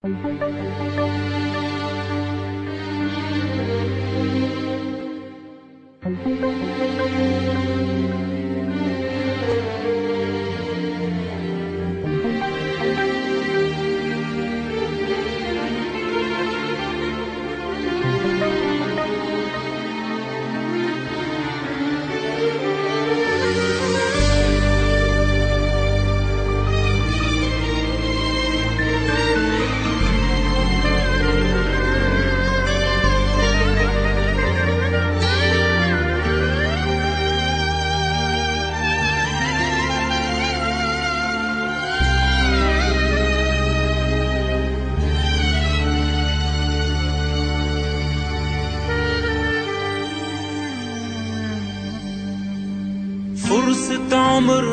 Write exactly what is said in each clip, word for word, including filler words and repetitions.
فرصة عمر،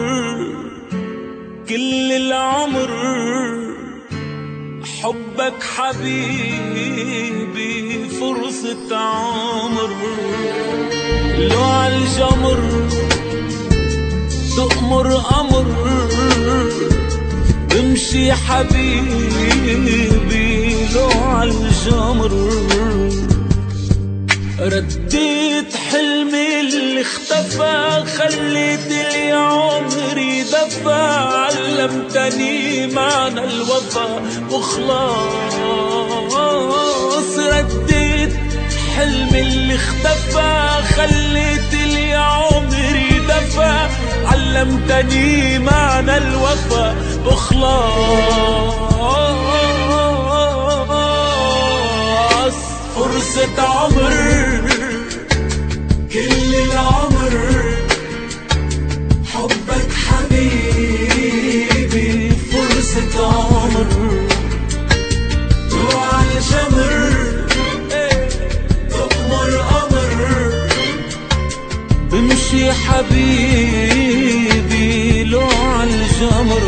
كل العمر حبك حبيبي. فرصة عمر لو عالجمر تأمر أمر امشي حبيبي لو عالجمر. رديت حلمي اللي اختفى، خليت لي عمري دفى، علمتني معنى الوفا وخلاص. رديت حلمي اللي اختفى، خليت لي عمري دفى، علمتني معنى الوفا وخلاص. فرصة عمر، كل العمر حبك حبيبي. فرصة عمر روح عالجمر تأمر أمر بمشي حبيبي لو عالجمر.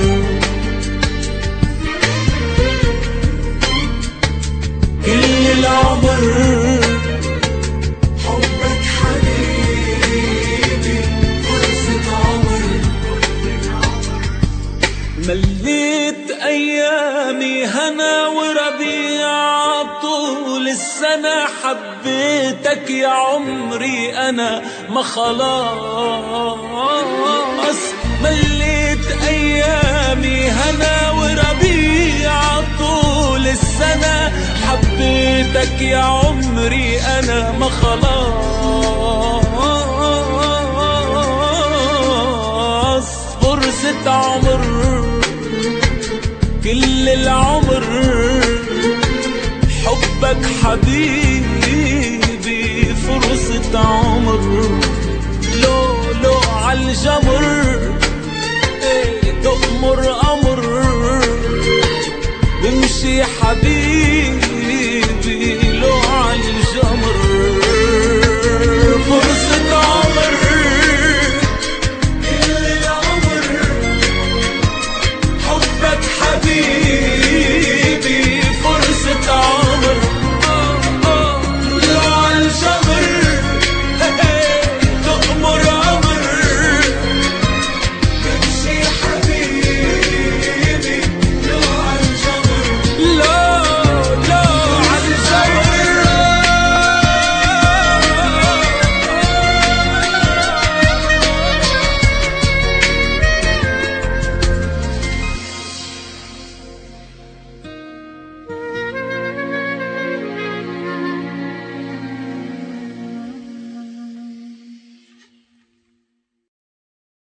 كل العمر حبك حبيبي. فرصة عمر مليت أيامي هنا وربيع طول السنة. حبيتك يا عمري أنا ما خلاص. مليت أيامي هنا وربيع طول السنة. حبيتك يا عمري أنا ما خلاص. فرصة عمر، كل العمر حبك حبيبي. فرصة عمر لو لو عالجمر ايه تأمر أمر بمشي حبيبي